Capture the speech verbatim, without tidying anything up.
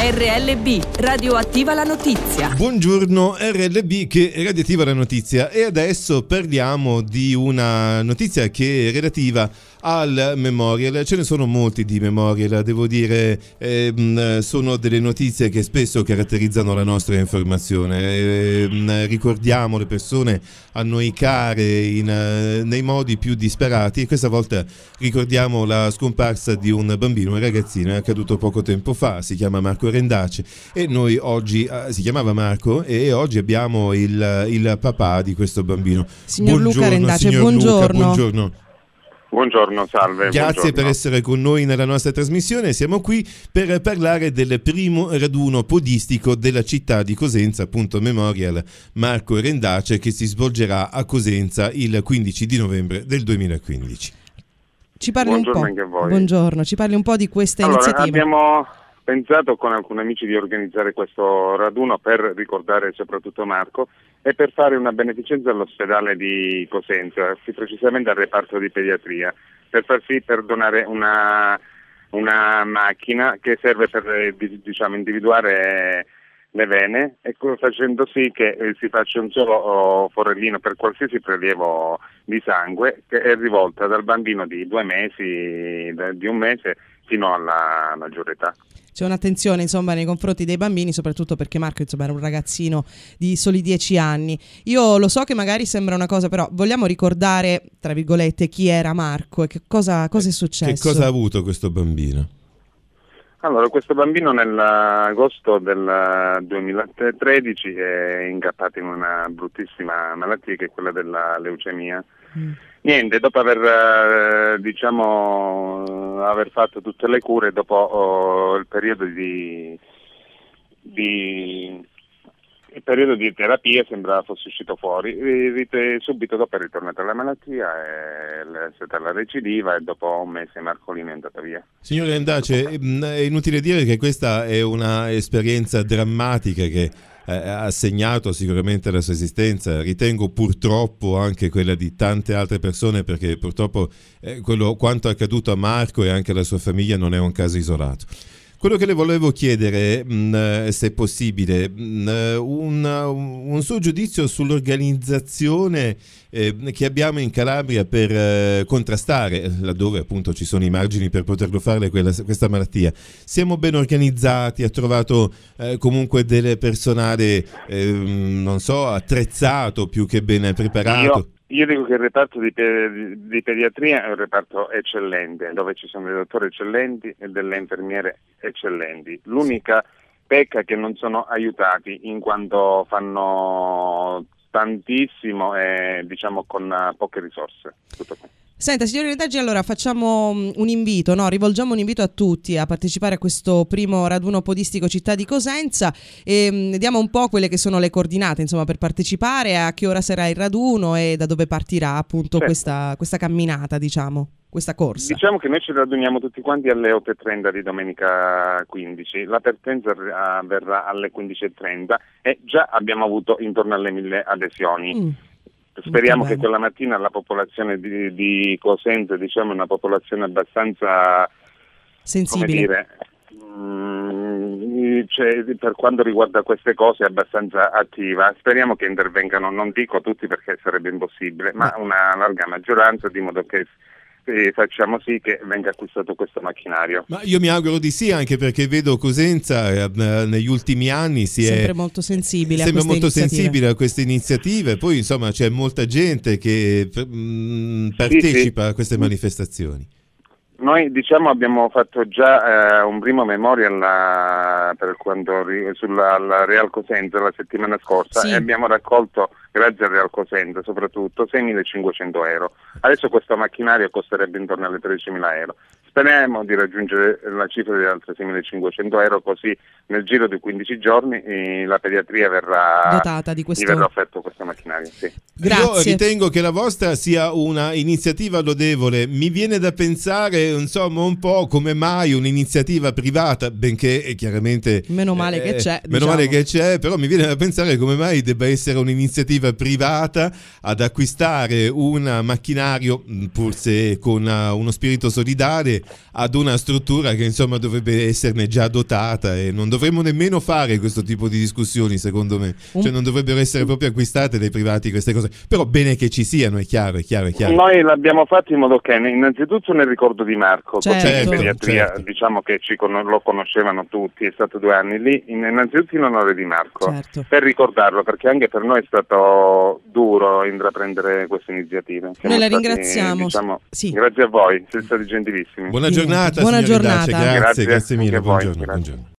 R L B, radioattiva la notizia. Buongiorno R L B che radioattiva la notizia, e adesso parliamo di una notizia che è relativa al Memorial. Ce ne sono molti di Memorial, devo dire, eh, sono delle notizie che spesso caratterizzano la nostra informazione. Eh, ricordiamo le persone a noi care in, nei modi più disperati, e questa volta ricordiamo la scomparsa di un bambino, un ragazzino, è accaduto poco tempo fa, si chiama Marco Rendace, e noi oggi, eh, si chiamava Marco, e oggi abbiamo il, il papà di questo bambino. Signor Luca Rendace, signor buongiorno. Luca, buongiorno. Buongiorno, salve. Grazie buongiorno. per essere con noi nella nostra trasmissione. Siamo qui per parlare del primo raduno podistico della città di Cosenza, appunto Memorial Marco Rendace, che si svolgerà a Cosenza il quindici di novembre del duemilaquindici. Ci parli Buongiorno un anche a po'. voi. Buongiorno, ci parli un po' di questa Allora, iniziativa. abbiamo pensato con alcuni amici di organizzare questo raduno per ricordare soprattutto Marco e per fare una beneficenza all'ospedale di Cosenza, più precisamente al reparto di pediatria, per far sì per donare una, una macchina che serve per, diciamo, individuare le vene, e facendo sì che si faccia un solo forellino per qualsiasi prelievo di sangue, che è rivolta dal bambino di due mesi, di un mese fino alla maggiore età. C'è un'attenzione, insomma, nei confronti dei bambini, soprattutto perché Marco, insomma, era un ragazzino di soli dieci anni. Io lo so che magari sembra una cosa, però vogliamo ricordare, tra virgolette, chi era Marco e che cosa, cosa è successo. Che cosa ha avuto questo bambino? Allora, questo bambino nell'agosto del duemilatredici è incappato in una bruttissima malattia, che è quella della leucemia. Mm. Niente, dopo aver, eh, diciamo, aver fatto tutte le cure, dopo oh, il periodo di, di il periodo di terapia sembrava fosse uscito fuori, e, e, subito dopo è ritornata la malattia, è, è stata la recidiva, e dopo un mese Marcolino è andato via. Signor Rendace, è inutile dire che questa è una esperienza drammatica che ha segnato sicuramente la sua esistenza, ritengo purtroppo anche quella di tante altre persone, perché purtroppo eh, quello, quanto è accaduto a Marco e anche alla sua famiglia non è un caso isolato. Quello che le volevo chiedere, mh, se è possibile, mh, un, un suo giudizio sull'organizzazione eh, che abbiamo in Calabria per eh, contrastare, laddove appunto ci sono i margini per poterlo fare, quella, questa malattia. Siamo ben organizzati? Ha trovato eh, comunque del personale, eh, non so, attrezzato più che ben preparato? Io... Io dico che il reparto di, pe- di pediatria è un reparto eccellente, dove ci sono dei dottori eccellenti e delle infermiere eccellenti. L'unica pecca è che non sono aiutati, in quanto fanno tantissimo e diciamo con poche risorse. Tutto qua. Senta, signori Rendace, allora facciamo un invito, no? Rivolgiamo un invito a tutti a partecipare a questo primo raduno podistico città di Cosenza, e mh, diamo un po' quelle che sono le coordinate, insomma, per partecipare, a che ora sarà il raduno e da dove partirà appunto certo. questa, questa camminata, diciamo, questa corsa. Diciamo che noi ci raduniamo tutti quanti alle otto e trenta di domenica quindici, la partenza avverrà alle quindici e trenta e già abbiamo avuto intorno alle mille adesioni. Mm. Speriamo che quella mattina la popolazione di, di Cosenza, diciamo, è una popolazione abbastanza sensibile. Come dire, mh, cioè, per quanto riguarda queste cose è abbastanza attiva. Speriamo che intervengano, non dico tutti perché sarebbe impossibile, ma una larga maggioranza, di modo che e facciamo sì che venga acquistato questo macchinario. Ma io mi auguro di sì, anche perché vedo Cosenza eh, negli ultimi anni si sempre è molto sensibile sembra a molto iniziative. sensibile a queste iniziative. Poi insomma c'è molta gente che mh, partecipa sì, sì. a queste manifestazioni. Noi diciamo abbiamo fatto già eh, un primo memorial la, per quanto ri, sulla la Real Cosenza la settimana scorsa, sì. E abbiamo raccolto, grazie al Real Cosenza soprattutto, seimilacinquecento euro. Adesso questo macchinario costerebbe intorno alle tredicimila euro. Speriamo di raggiungere la cifra di altri seimilacinquecento euro, così nel giro di quindici giorni eh, la pediatria verrà dotata di questo, gli verrà offerto questo macchinario. Sì. Grazie. Io ritengo che la vostra sia una iniziativa lodevole. Mi viene da pensare, insomma, un po' come mai un'iniziativa privata, benché eh, chiaramente meno male eh, che c'è, meno diciamo. male che c'è, però mi viene da pensare come mai debba essere un'iniziativa privata ad acquistare un macchinario, pur se con uh, uno spirito solidale, ad una struttura che insomma dovrebbe esserne già dotata, e non dovremmo nemmeno fare questo tipo di discussioni, secondo me, cioè non dovrebbero essere proprio acquistate dai privati queste cose, però bene che ci siano, è chiaro, è chiaro, è chiaro. Noi l'abbiamo fatto in modo che innanzitutto nel ricordo di Marco, certo, in pediatria certo. diciamo che ci con- lo conoscevano tutti, è stato due anni lì, innanzitutto in onore di Marco, certo. per ricordarlo, perché anche per noi è stato duro intraprendere queste iniziative. Siamo Noi la stati, ringraziamo. diciamo, Sì. Grazie a voi, siete stati gentilissimi. Buona Niente. giornata, Buona signor giornata. Dace, grazie, Grazie, grazie mille, anche a voi, buongiorno, grazie. buongiorno.